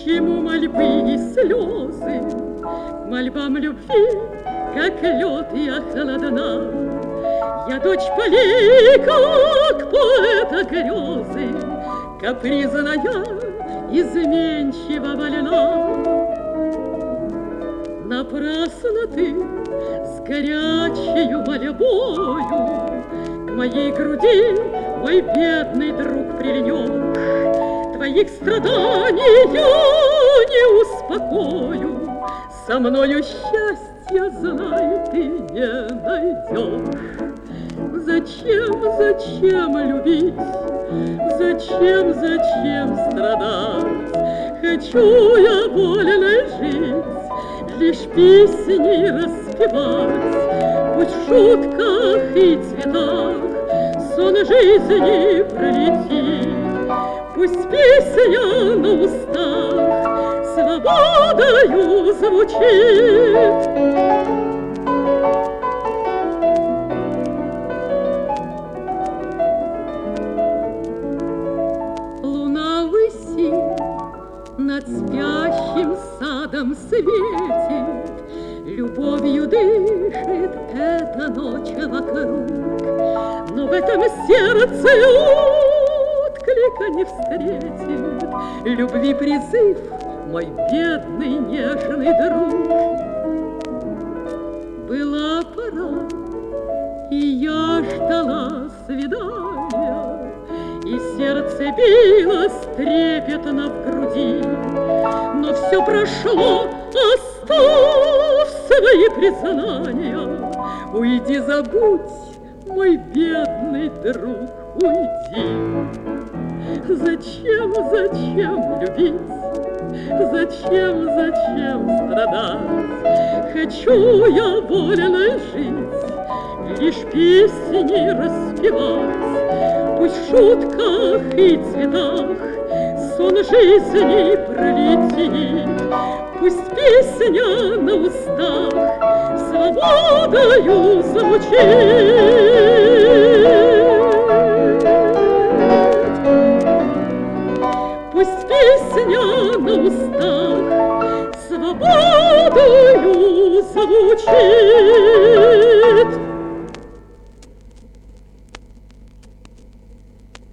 чему мольбы и слезы? К мольбам любви, как лед, я холодна. Я дочь полей, как поэта грезы, капризная, изменчиво больна. Напрасно ты с горячею мольбою к моей груди, мой бедный друг, прильнешь. Твоих страданий я не успокою, со мною счастья, знай, ты не найдешь. Зачем любить? Зачем страдать? Хочу я вольно жить, лишь песни распевать. Пусть в шутках и цветах сон жизни пролетит. Пусть песня на устах свободою звучит. Над спящим садом светит, любовью дышит эта ночь вокруг. Но в этом сердце отклика не встретит любви призыв, мой бедный нежный друг. Была пора, и я ждала свидания, и сердце билось трепетно в груди. Но все прошло, оставь свои признания. Уйди, забудь, мой бедный друг, уйди. Зачем любить? Зачем страдать? Хочу я вольно жить, лишь песни распевать. Пусть в шутках и цветах сон жизни пролетит. Пусть песня на устах свободою звучит. Пусть песня на устах свободою звучит.